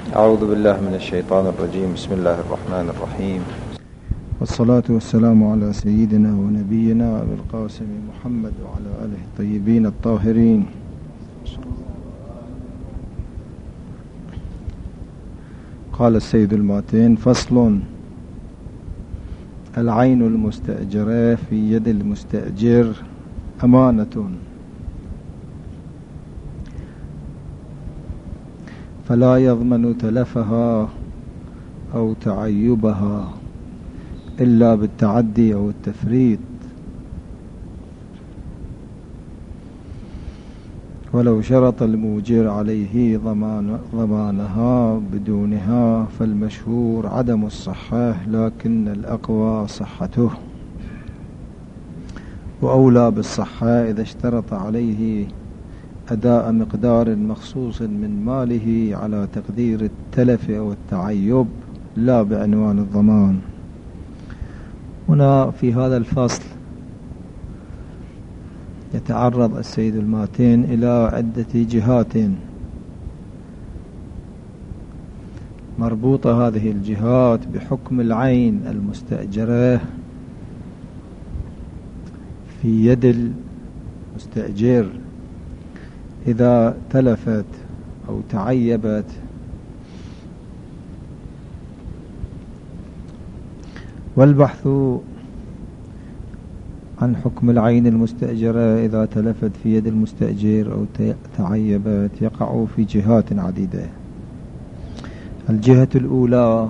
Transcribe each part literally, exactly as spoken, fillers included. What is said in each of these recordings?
أعوذ بالله من الشيطان الرجيم. بسم الله الرحمن الرحيم، والصلاة والسلام على سيدنا ونبينا أبي القاسم محمد وعلى آله الطيبين الطاهرين. قال السيد الماتين: فصل: العين المستأجرة في يد المستأجر أمانة، فلا يضمن تلفها أو تعيبها إلا بالتعدي أو التفريط، ولو شرط المؤجر عليه ضمان ضمانها بدونها فالمشهور عدم الصحة، لكن الأقوى صحته، وأولى بالصحة إذا اشترط عليه أداء مقدار مخصوص من ماله على تقدير التلف أو التعيب لا بعنوان الضمان. هنا في هذا الفصل يتعرض السيد الماتين إلى عدة جهات مربوطة، هذه الجهات بحكم العين المستأجرة في يد المستأجر إذا تلفت أو تعيبت. والبحث عن حكم العين المستأجرة إذا تلفت في يد المستأجر أو تعيبت يقع في جهات عديدة. الجهة الأولى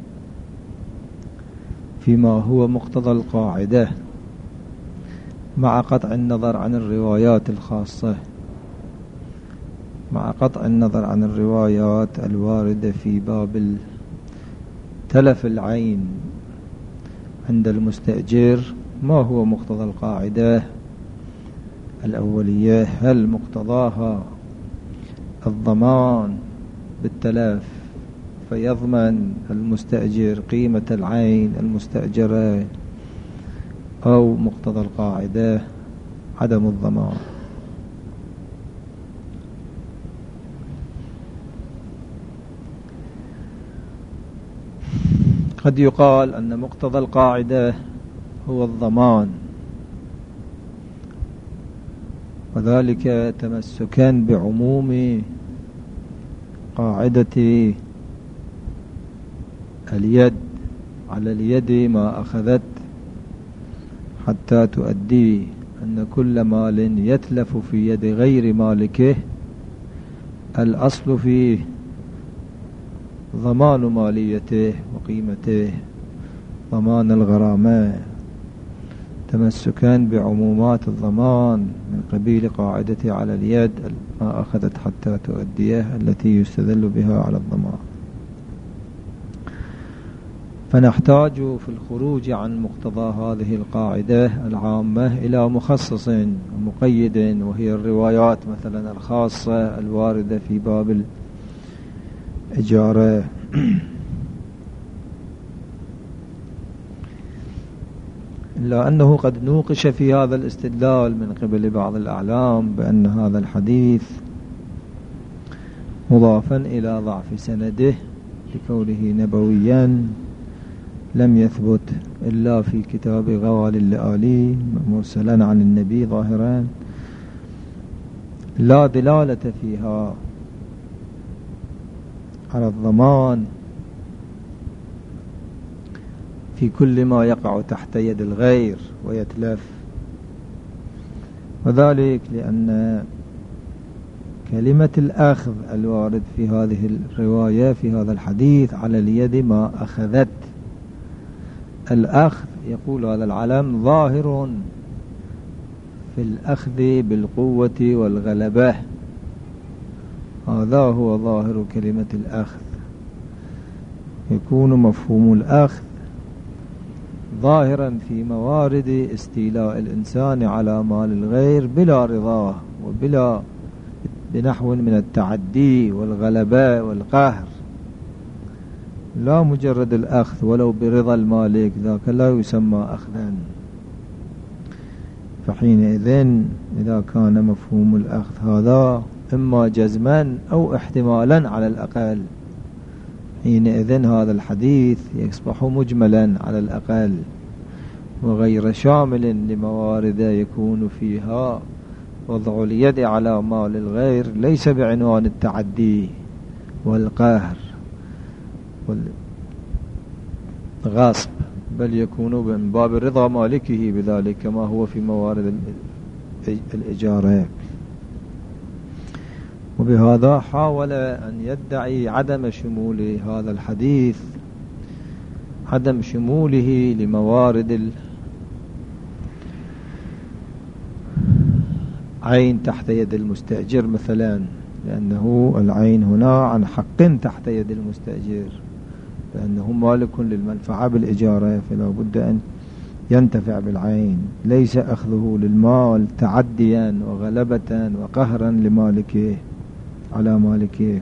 فيما هو مقتضى القاعدة مع قطع النظر عن الروايات الخاصة مع قطع النظر عن الروايات الواردة في باب تلف العين عند المستأجر. ما هو مقتضى القاعدة الأولية؟ هل مقتضاها الضمان بالتلف فيضمن المستأجر قيمة العين المستأجرة، أو مقتضى القاعدة عدم الضمان؟ قد يقال أن مقتضى القاعدة هو الضمان، وذلك تمسكا بعموم قاعدة اليد على اليد ما أخذت حتى تؤدي، أن كل مال يتلف في يد غير مالكه الأصل فيه ضمان ماليته وقيمته، ضمان الغرامة، تمسكا بعمومات الضمان من قبيل قاعدة على اليد ما أخذت حتى تؤديه التي يستدل بها على الضمان. فنحتاج في الخروج عن مقتضى هذه القاعدة العامة إلى مخصص ومقيد، وهي الروايات مثلا الخاصة الواردة في باب الإجارة. إلا أنه قد نوقش في هذا الاستدلال من قبل بعض الأعلام بأن هذا الحديث مضافا إلى ضعف سنده لكونه نبويا لم يثبت إلا في كتاب غوالي اللآلي مرسلا عن النبي ظاهرا، لا دلالة فيها على الضمان في كل ما يقع تحت يد الغير ويتلف، وذلك لأن كلمة الأخذ الوارد في هذه الرواية في هذا الحديث على اليد ما أخذت. الأخذ يقول هذا العلم ظاهر في الأخذ بالقوة والغلبة، هذا هو ظاهر كلمة الأخذ. يكون مفهوم الأخذ ظاهرا في موارد استيلاء الإنسان على مال الغير بلا رضاه وبلا بنحو من التعدي والغلبة والقهر، لا مجرد الأخذ ولو برضا المالك، ذاك لا يسمى أخذا. فحينئذ إذا كان مفهوم الأخذ هذا إما جزما أو احتمالا على الأقل حينئذ هذا الحديث يصبح مجملا على الأقل وغير شامل لموارد يكون فيها وضع اليد على مال الغير ليس بعنوان التعدي والقهر والغصب، بل يكون من باب رضا مالكه بذلك كما هو في موارد الإجارة. وبهذا حاول أن يدعي عدم شمول هذا الحديث، عدم شموله لموارد العين تحت يد المستأجر مثلا، لأنه العين هنا عن حق تحت يد المستأجر، لأنه مالك للمنفعة بالإجارة، فلا بد أن ينتفع بالعين، ليس أخذه للمال تعديا وغلبة وقهرا لمالكه على مالكه.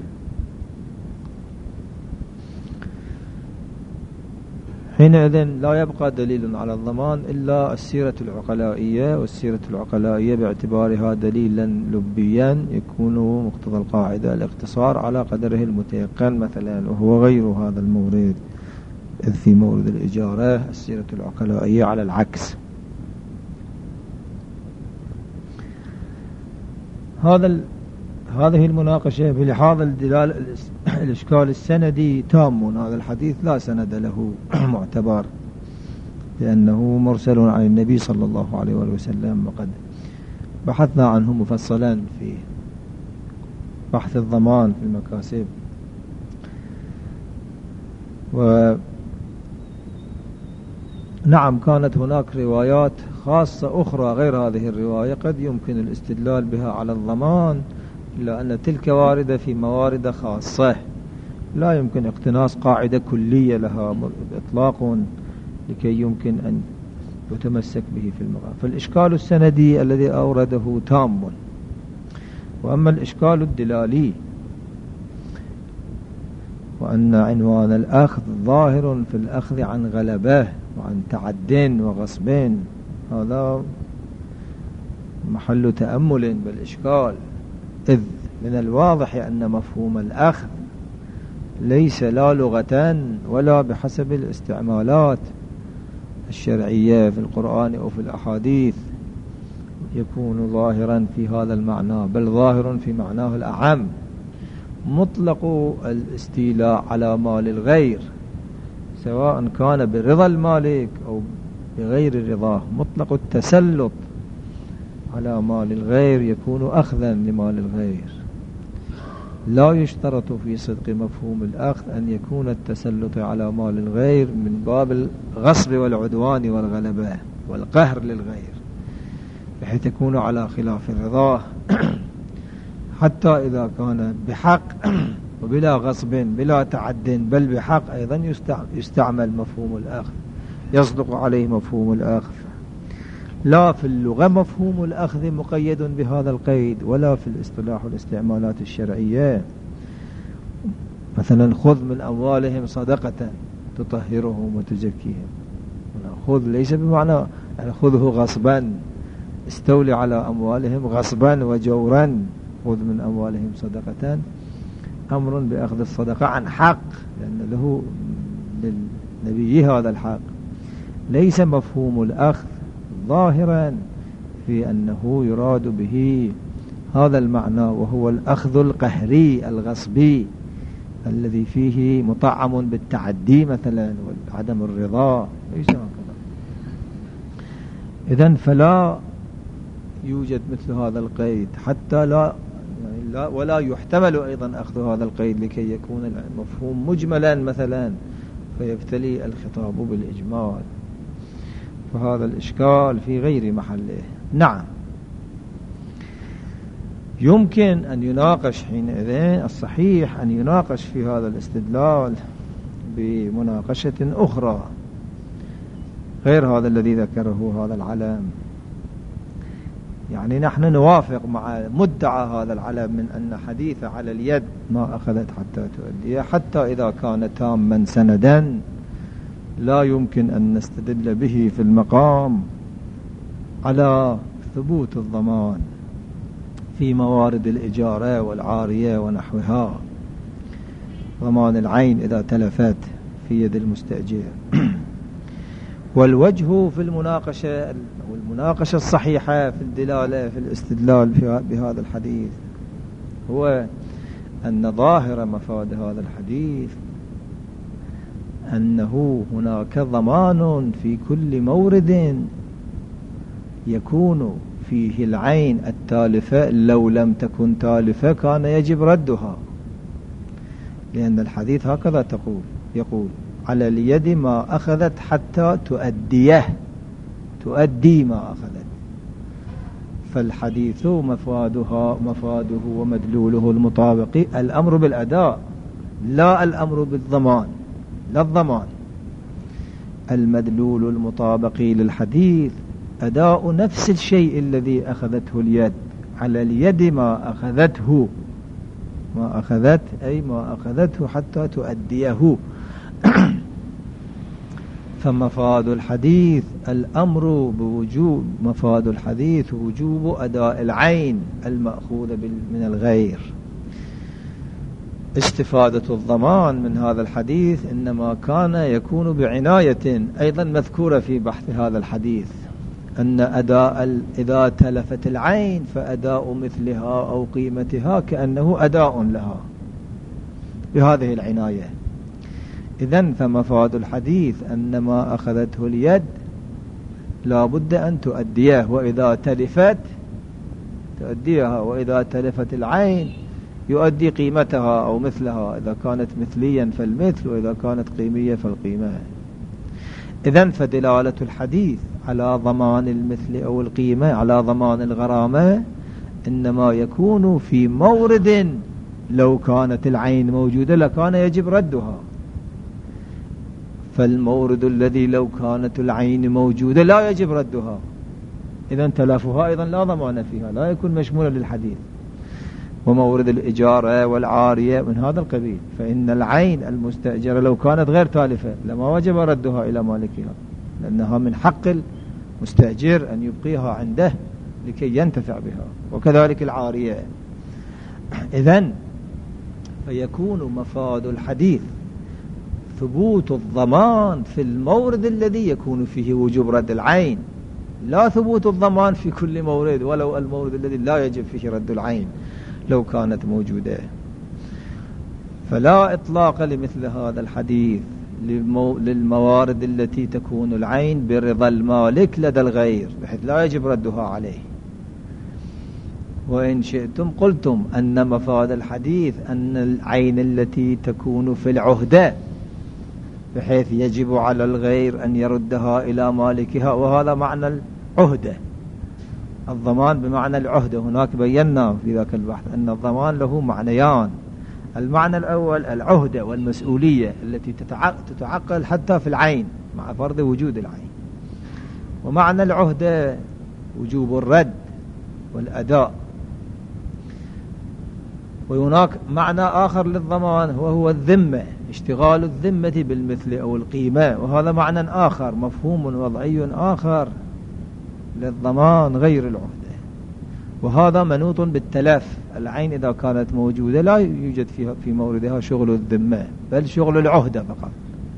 حينئذ لا يبقى دليل على الضمان إلا السيرة العقلائية، والسيرة العقلائية باعتبارها دليلا لبيا يكون مقتضى القاعدة الاقتصار على قدره المتيقن مثلا، وهو غير هذا المورد، إذ في مورد الإجارة السيرة العقلائية على العكس. هذا ال... هذه المناقشة بلحاظ الدلال الإشكال السندي تام، هذا الحديث لا سند له معتبر لأنه مرسل عن النبي صلى الله عليه وسلم، وقد بحثنا عنه مفصلا في بحث الضمان في المكاسب. ونعم كانت هناك روايات خاصة أخرى غير هذه الرواية قد يمكن الاستدلال بها على الضمان، إلا أن تلك واردة في موارد خاصة لا يمكن اقتناص قاعدة كلية لها إطلاق لكي يمكن أن يتمسك به في المقام. فالإشكال السندي الذي أورده تام، وأما الإشكال الدلالي وأن عنوان الأخذ ظاهر في الأخذ عن غلبة وعن تعد وغصب، هذا محل تأمل بالإشكال، إذ من الواضح أن مفهوم الأخذ ليس لا لغة ولا بحسب الاستعمالات الشرعية في القرآن أو في الأحاديث يكون ظاهرا في هذا المعنى، بل ظاهر في معناه الأعم. مطلق الاستيلاء على مال الغير سواء كان برضا المالك أو بغير رضاه، مطلق التسلط على مال الغير يكون أخذا لمال الغير. لا يشترط في صدق مفهوم الأخذ أن يكون التسلط على مال الغير من باب الغصب والعدوان والغلبة والقهر للغير، بحيث يكون على خلاف الرضا حتى إذا كان بحق وبلا غصب بلا تعد بل بحق أيضا يستعمل مفهوم الأخذ، يصدق عليه مفهوم الأخذ. لا في اللغة مفهوم الأخذ مقيد بهذا القيد، ولا في الاصطلاح والاستعمالات الشرعية. مثلا خذ من أموالهم صدقة تطهرهم وتزكيهم، خذ ليس بمعنى يعني خذه غصبا، استولي على أموالهم غصبا وجورا. خذ من أموالهم صدقة أمر بأخذ الصدقة عن حق، لأن له للنبي هذا الحق. ليس مفهوم الأخذ ظاهرا في أنه يراد به هذا المعنى، وهو الأخذ القهري الغصبي الذي فيه مطعم بالتعدي مثلا وعدم الرضا، ليس هكذا. إذن فلا يوجد مثل هذا القيد، حتى لا, يعني لا ولا يحتمل أيضا أخذ هذا القيد لكي يكون المفهوم مجملا مثلا فيبتلي الخطاب بالإجمال، فهذا الإشكال في غير محله. نعم يمكن أن يناقش حينئذ، الصحيح أن يناقش في هذا الاستدلال بمناقشة أخرى غير هذا الذي ذكره هذا العلم. يعني نحن نوافق مع مدعى هذا العلم من أن حديث على اليد ما أخذت حتى تؤدي، حتى إذا كان تاما سندا لا يمكن أن نستدل به في المقام على ثبوت الضمان في موارد الإجارة والعارية ونحوها. ضمان العين إذا تلفت في يد المستأجر. والوجه في المناقشة والمناقشة الصحيحة في الدلالة في الاستدلال بهذا الحديث هو أن ظاهر مفاد هذا الحديث أنه هناك ضمان في كل مورد يكون فيه العين التالفة، لو لم تكن تالفة كان يجب ردها، لأن الحديث هكذا تقول يقول على اليد ما أخذت حتى تؤديه، تؤدي ما أخذت. فالحديث مفادها مفاده ومدلوله المطابق الأمر بالأداء لا الأمر بالضمان، لا الضمان. المدلول المطابق للحديث أداء نفس الشيء الذي أخذته اليد، على اليد ما أخذته، ما أخذت أي ما أخذته حتى تؤديه. فمفاد الحديث الأمر بوجوب، مفاد الحديث وجوب أداء العين المأخوذ من الغير. استفادة الضمان من هذا الحديث إنما كان يكون بعناية أيضا مذكورة في بحث هذا الحديث، أن أداء إذا تلفت العين فأداء مثلها أو قيمتها كأنه أداء لها بهذه العناية. إذن فمفاد الحديث أن ما أخذته اليد لا بد أن تؤديه، وإذا تلفت تؤديها، وإذا تلفت العين يؤدي قيمتها أو مثلها، إذا كانت مثليا فالمثل، وإذا كانت قيمية فالقيمة. إذن فدلالة الحديث على ضمان المثل أو القيمة، على ضمان الغرامة، إنما يكون في مورد لو كانت العين موجودة لكان يجب ردها. فالمورد الذي لو كانت العين موجودة لا يجب ردها، إذن تلافها أيضا لا ضمان فيها، لا يكون مشمولا للحديث. ومورد الإجارة والعارية من هذا القبيل، فإن العين المستأجرة لو كانت غير تالفة لما وجب ردها إلى مالكها، لأنها من حق المستأجر أن يبقيها عنده لكي ينتفع بها، وكذلك العارية. إذن فيكون مفاد الحديث ثبوت الضمان في المورد الذي يكون فيه وجوب رد العين، لا ثبوت الضمان في كل مورد، ولو المورد الذي لا يجب فيه رد العين لو كانت موجودة. فلا إطلاق لمثل هذا الحديث للموارد التي تكون العين برضا المالك لدى الغير بحيث لا يجب ردها عليه. وإن شئتم قلتم أن مفاد الحديث أن العين التي تكون في العهدة بحيث يجب على الغير أن يردها إلى مالكها، وهذا معنى العهدة، الضمان بمعنى العهدة. هناك بينا في ذاك البحث أن الضمان له معنيان، المعنى الأول العهدة والمسؤولية التي تتعقل حتى في العين مع فرض وجود العين، ومعنى العهدة وجوب الرد والأداء. وهناك معنى آخر للضمان وهو الذمة، اشتغال الذمة بالمثل أو القيمة، وهذا معنى آخر مفهوم وضعي آخر للضمان غير العهدة، وهذا منوط بالتلف. العين إذا كانت موجودة لا يوجد فيها في موردها شغل الذمة بل شغل العهدة فقط.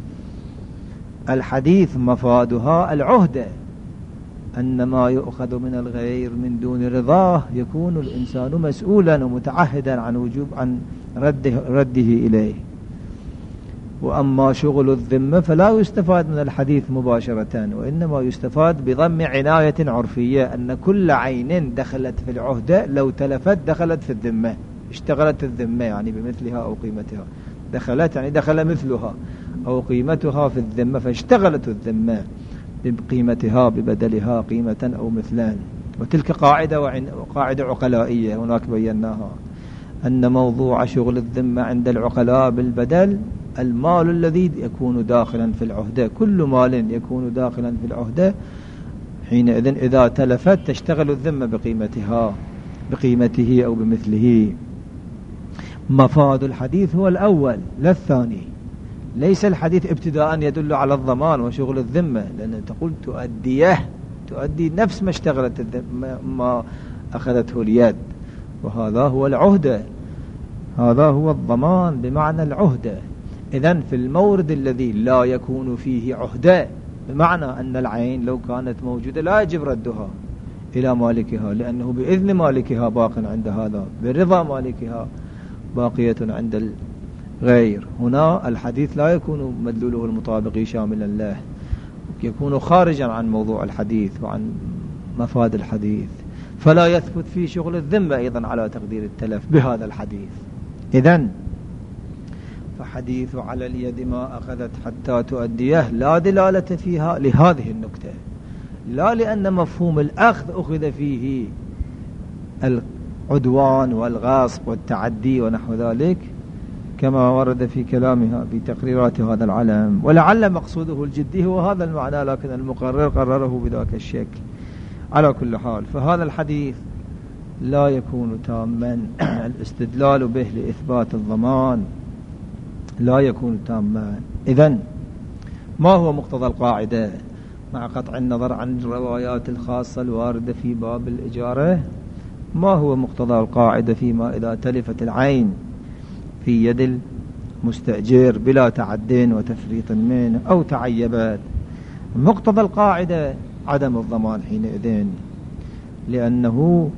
الحديث مفادها العهدة، أن ما يؤخذ من الغير من دون رضاه يكون الإنسان مسؤولا ومتعهدا عن وجوب عن رده, رده إليه. وأما شغل الذمة فلا يستفاد من الحديث مباشرة، وإنما يستفاد بضم عناية عرفية، أن كل عين دخلت في العهدة لو تلفت دخلت في الذمة، اشتغلت الذمة يعني بمثلها أو قيمتها، دخلت يعني دخل مثلها أو قيمتها في الذمة، فاشتغلت الذمة بقيمتها ببدلها قيمة أو مثلان. وتلك قاعدة وقاعدة عقلائية هناك بيناها، أن موضوع شغل الذمة عند العقلاء بالبدل المال الذي يكون داخلا في العهدة، كل مال يكون داخلا في العهدة حينئذ إذا تلفت تشتغل الذمة بقيمتها بقيمته أو بمثله. مفاد الحديث هو الأول لا الثاني، ليس الحديث ابتداء يدل على الضمان وشغل الذمة، لأن تقول تؤديه، تؤدي نفس ما اشتغلت الذمة ما أخذته اليد، وهذا هو العهدة. هذا هو الضمان بمعنى العهدة. إذن في المورد الذي لا يكون فيه عهدة، بمعنى أن العين لو كانت موجودة لا يجب ردها إلى مالكها، لأنه بإذن مالكها باق عند هذا، برضا مالكها باقية عند الغير. هنا الحديث لا يكون مدلوله المطابق شاملا له، يكون خارجا عن موضوع الحديث وعن مفاد الحديث، فلا يثبت في شغل الذمة أيضا على تقدير التلف بهذا الحديث. إذن فحديث على اليد ما أخذت حتى تؤديه لا دلالة فيها لهذه النكتة، لا لأن مفهوم الأخذ أخذ فيه العدوان والغصب والتعدي ونحو ذلك كما ورد في كلامها في تقريرات هذا العلم، ولعل مقصوده الجدي هو هذا المعنى، لكن المقرر قرره بذاك الشكل. على كل حال فهذا الحديث لا يكون تاما الاستدلال به لإثبات الضمان لا يكون تاما. إذن ما هو مقتضى القاعدة مع قطع النظر عن الروايات الخاصة الواردة في باب الإجارة؟ ما هو مقتضى القاعدة فيما إذا تلفت العين في يد المستأجر بلا تعد وتفريط منه أو تعيبات؟ مقتضى القاعدة عدم الضمان حينئذ، لأنه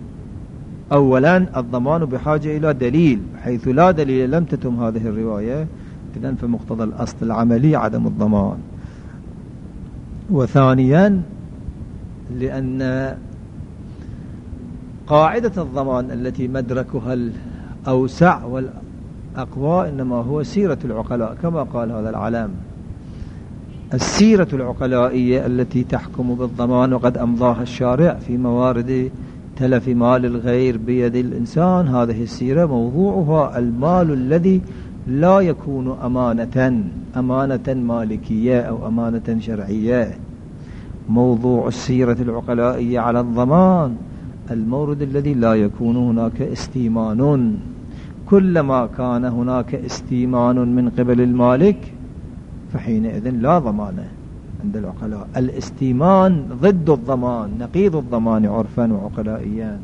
أولا الضمان بحاجة إلى دليل، حيث لا دليل لم تتم هذه الرواية، إذن فمقتضى الأصل العملي عدم الضمان. وثانيا لأن قاعدة الضمان التي مدركها الأوسع والأقوى إنما هو سيرة العقلاء، كما قال هذا العلم، السيرة العقلائية التي تحكم بالضمان، وقد أمضاها الشارع في موارد تلف مال الغير بيد الإنسان. هذه السيرة موضوعها المال الذي لا يكون أمانة أمانة مالكية أو أمانة شرعية. موضوع السيرة العقلائية على الضمان المورد الذي لا يكون هناك استيمان. كلما كان هناك استيمان من قبل المالك فحينئذ لا ضمان عند العقلاء. الاستيمان ضد الضمان، نقيض الضمان عرفا وعقلائيا.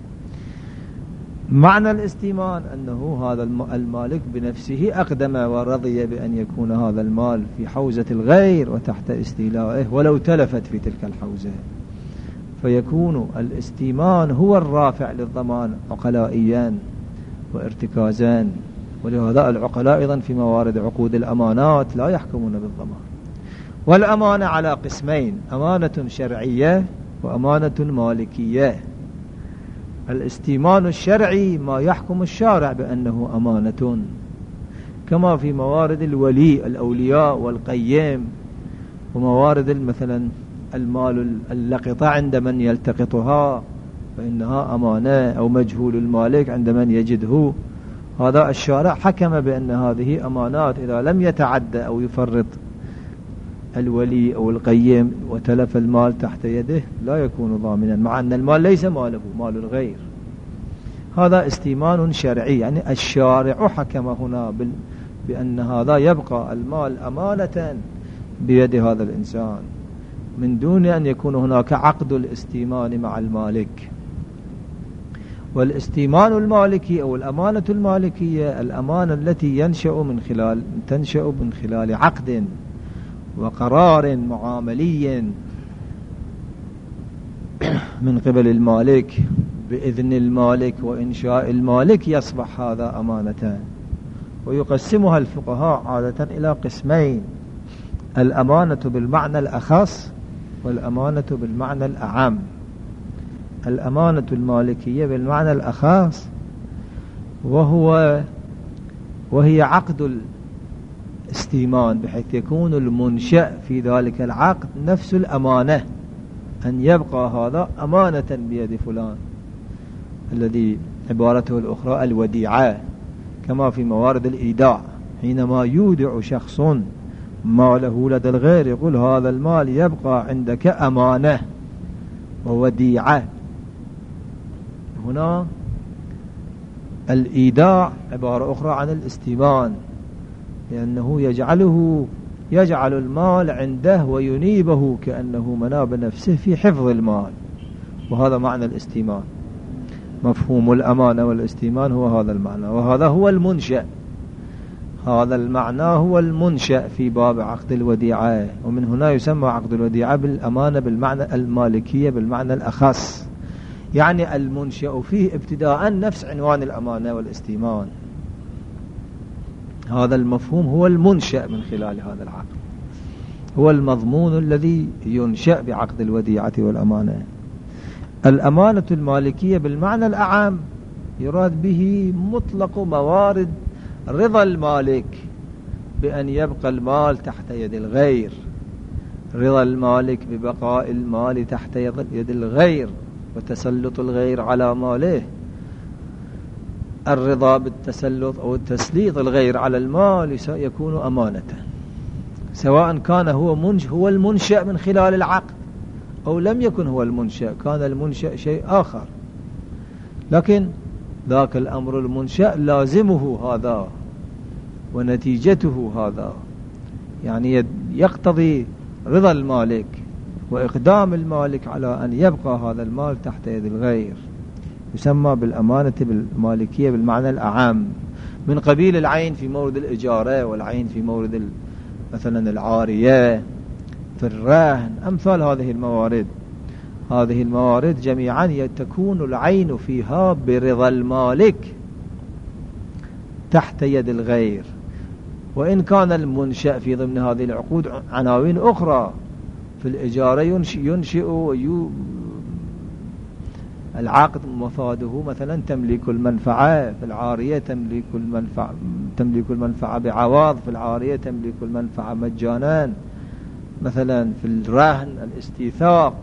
معنى الاستيمان أنه هذا المالك بنفسه أقدم ورضي بأن يكون هذا المال في حوزة الغير وتحت استيلائه ولو تلفت في تلك الحوزة، فيكون الاستيمان هو الرافع للضمان عقلائيا وارتكازا. ولهذا العقلاء أيضا في موارد عقود الأمانات لا يحكمون بالضمان. والأمانة على قسمين: أمانة شرعية وأمانة مالكية. الاستيمان الشرعي ما يحكم الشارع بأنه أمانة، كما في موارد الولي الأولياء والقيم، وموارد مثلا المال اللقطة عند من يلتقطها فإنها أمانة، أو مجهول المالك عند من يجده. هذا الشارع حكم بأن هذه أمانات، إذا لم يتعدى أو يفرط الولي أو القيم وتلف المال تحت يده لا يكون ضامنا، مع أن المال ليس ماله، مال الغير. هذا استيمان شرعي، يعني الشارع حكم هنا بأن هذا يبقى المال أمانة بيد هذا الإنسان من دون أن يكون هناك عقد الاستيمان مع المالك. والاستيمان المالكي أو الأمانة المالكية الأمانة التي ينشأ من خلال تنشأ من خلال عقد وقرار معاملي من قبل المالك بإذن المالك وإنشاء المالك، يصبح هذا أمانة. ويقسمها الفقهاء عادة إلى قسمين: الأمانة بالمعنى الأخص والأمانة بالمعنى الأعم. الأمانة المالكية بالمعنى الأخص وهو وهي عقد الاستيمان، بحيث يكون المنشأ في ذلك العقد نفس الأمانة، أن يبقى هذا أمانة بيد فلان، الذي عبارته الأخرى الوديعة، كما في موارد الإيداع. حينما يودع شخص ماله لدى الغير يقول هذا المال يبقى عندك أمانة ووديعة. هنا الإيداع عبارة أخرى عن الاستيمان، لأنه يجعله يجعل المال عنده وينيبه كأنه مناب نفسه في حفظ المال، وهذا معنى الاستيمان. مفهوم الأمانة والاستيمان هو هذا المعنى، وهذا هو المنشأ. هذا المعنى هو المنشأ في باب عقد الوديعة، ومن هنا يسمى عقد الوديعة بالأمانة بالمعنى المالكية بالمعنى الأخص، يعني المنشأ فيه ابتداء نفس عنوان الأمانة والاستيمان. هذا المفهوم هو المنشأ من خلال هذا العقد، هو المضمون الذي ينشأ بعقد الوديعة والأمانة. الأمانة المالكية بالمعنى الأعام يراد به مطلق موارد رضا المالك بأن يبقى المال تحت يد الغير، رضا المالك ببقاء المال تحت يد الغير وتسلط الغير على ماله. الرضا بالتسلط أو التسليط الغير على المال يكون أمانة، سواء كان هو منش هو المنشأ من خلال العقد أو لم يكن هو المنشأ، كان المنشأ شيء آخر، لكن ذاك الأمر المنشأ لازمه هذا ونتيجته هذا، يعني يقتضي رضا المالك وإقدام المالك على أن يبقى هذا المال تحت يد الغير. يسمى بالأمانة بالمالكية بالمعنى الأعام، من قبيل العين في مورد الإجارة، والعين في مورد مثلا العارية في الرهن، أمثال هذه الموارد. هذه الموارد جميعا تكون العين فيها برضا المالك تحت يد الغير، وإن كان المنشأ في ضمن هذه العقود عناوين أخرى. في الإجارة ينشئ, ينشئ العقد مفاده مثلا تمليك المنفعة، في العارية تمليك المنفعة تمليك المنفعة بعوض، في العارية تمليك المنفعة مجانا، مثلا في الرهن الاستيثاق.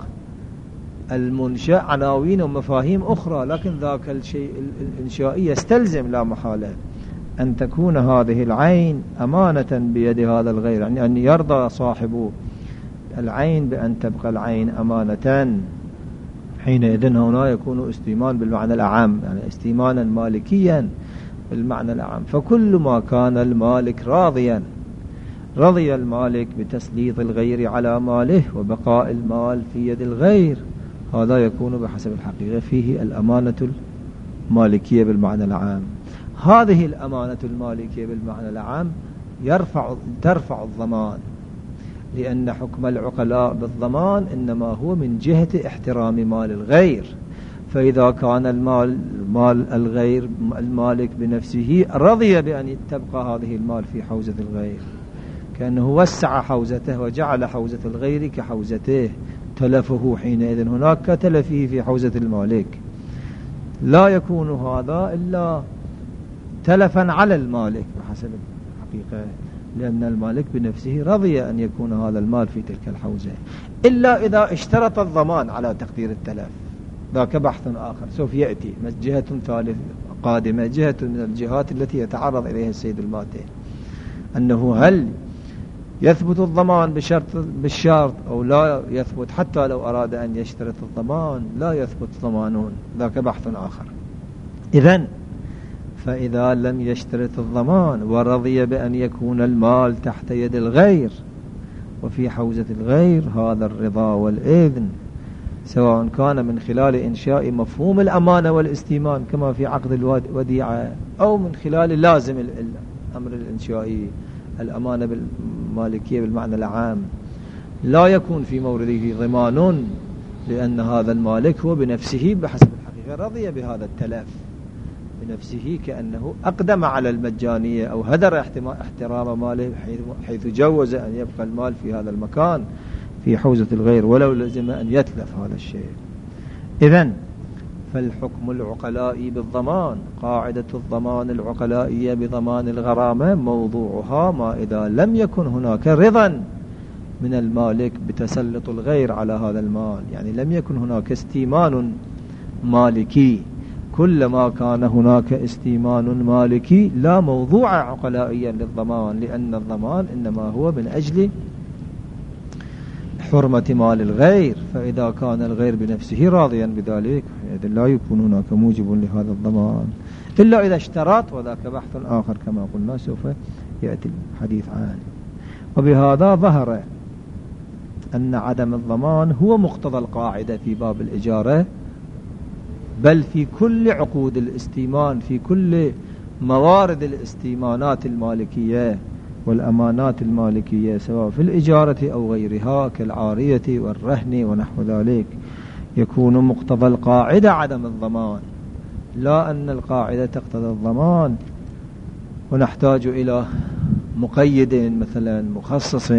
المنشأ عناوين ومفاهيم أخرى، لكن ذاك الشيء الإنشائي يستلزم لا محالة أن تكون هذه العين أمانة بيد هذا الغير، يعني أن يرضى صاحب العين بأن تبقى العين أمانة. حينئذ هنا يكون استيمان بالمعنى الأعام، يعني استيمانا مالكيا بالمعنى الأعام. فكل ما كان المالك راضيا، رضي المالك بتسليط الغير على ماله وبقاء المال في يد الغير، هذا يكون بحسب الحقيقة فيه الأمانة المالكية بالمعنى العام. هذه الأمانة المالكية بالمعنى العام يرفع ترفع الضمان، لأن حكم العقلاء بالضمان إنما هو من جهة احترام مال الغير. فإذا كان المال مال الغير المالك بنفسه رضي بأن تبقى هذه المال في حوزة الغير، كأنه وسع حوزته وجعل حوزة الغير كحوزته، تلفه حينئذ هناك كتلفه في حوزة المالك. لا يكون هذا إلا تلفا على المالك بحسب الحقيقة، لأن المالك بنفسه رضي أن يكون هذا المال في تلك الحوزة، إلا إذا اشترط الضمان على تقدير التلف، ذاك بحث آخر سوف يأتي. جهة ثالثة قادمة، جهة من الجهات التي يتعرض إليها السيد الماتي، أنه هل يثبت الضمان بشرط بالشرط أو لا يثبت، حتى لو أراد أن يشترط الضمان لا يثبت ضمانون، ذاك بحث آخر. إذن فإذا لم يشترط الضمان ورضي بأن يكون المال تحت يد الغير وفي حوزة الغير، هذا الرضا والإذن سواء كان من خلال إنشاء مفهوم الأمانة والاستيمان كما في عقد الوديعة، أو من خلال لازم الأمر الإنشائي الأمانة بالمالكية بالمعنى العام، لا يكون في مورده ضمان، لأن هذا المالك هو بنفسه بحسب الحقيقة رضي بهذا التلف بنفسه، كأنه أقدم على المجانية أو هدر احترام ماله حيث جوز أن يبقى المال في هذا المكان في حوزة الغير ولو لزم أن يتلف هذا الشيء. إذن فالحكم العقلائي بالضمان، قاعدة الضمان العقلائية بضمان الغرامة موضوعها ما إذا لم يكن هناك رضا من المالك بتسلط الغير على هذا المال، يعني لم يكن هناك استيمان مالكي. كلما كان هناك استيمان مالكي لا موضوع عقلائيا للضمان، لأن الضمان إنما هو من أجل حرمة مال الغير، فإذا كان الغير بنفسه راضيا بذلك إذن لا يكون هناك موجب لهذا الضمان، إلا إذا اشترط، وذاك بحث آخر كما قلنا سوف يأتي الحديث عنه. وبهذا ظهر أن عدم الضمان هو مقتضى القاعدة في باب الإجارة بل في كل عقود الاستيمان، في كل موارد الاستيمانات المالكية والأمانات المالكية، سواء في الإجارة أو غيرها كالعارية والرهن ونحو ذلك، يكون مقتضى القاعدة عدم الضمان، لا أن القاعدة تقتضى الضمان ونحتاج إلى مقيد مثلا مخصص.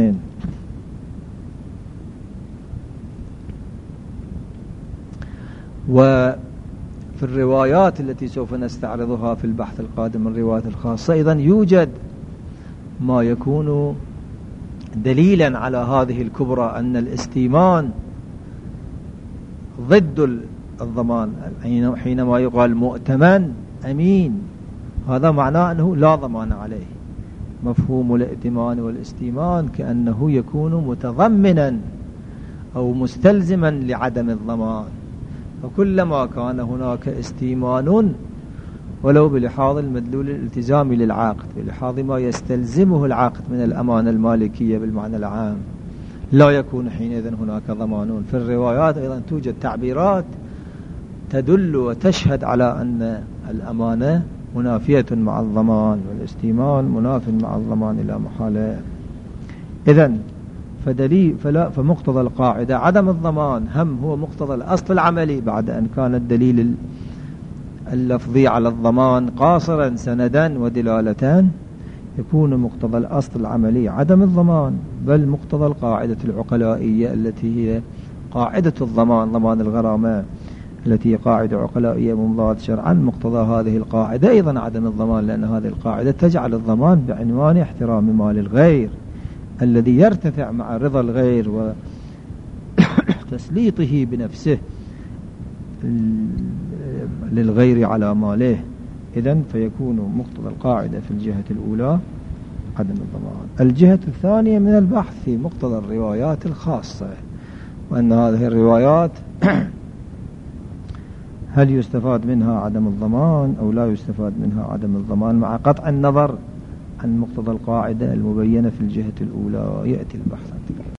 وفي الروايات التي سوف نستعرضها في البحث القادم، الروايات الخاصة، أيضا يوجد ما يكون دليلا على هذه الكبرى، أن الاستيمان ضد الضمان. حينما يقال مؤتمن أمين، هذا معناه أنه لا ضمان عليه. مفهوم الائتمان والاستيمان كأنه يكون متضمنا أو مستلزما لعدم الضمان، فكلما كان هناك استيمان ولو بلحاظ المدلول الالتزامي للعقد، بلحاظ ما يستلزمه العقد من الأمانة المالكية بالمعنى العام، لا يكون حينئذ هناك ضمان. في الروايات أيضا توجد تعبيرات تدل وتشهد على أن الأمانة منافية مع الضمان، والاستيمان مناف مع الضمان إلى محالة. إذن فدليل فلا فمقتضى القاعدة عدم الضمان هم هو مقتضى الأصل العملي، بعد أن كان الدليل اللفظي على الضمان قاصرا سندا ودلالتان، يكون مقتضى الأصل العملي عدم الضمان، بل مقتضى القاعدة العقلائية التي هي قاعدة الضمان، ضمان الغرامة، التي هي قاعدة عقلائية ممضاة شرعا، مقتضى هذه القاعدة أيضا عدم الضمان، لأن هذه القاعدة تجعل الضمان بعنوان احترام مال الغير الذي يرتفع مع رضا الغير وتسليطه بنفسه للغير على ماله. إذن فيكون مقتضى القاعدة في الجهة الأولى عدم الضمان. الجهة الثانية من البحث في مقتضى الروايات الخاصة، وأن هذه الروايات هل يستفاد منها عدم الضمان أو لا يستفاد منها عدم الضمان، مع قطع النظر عن مقتضى القاعدة المبينة في الجهة الأولى. يأتي البحث عن تلك.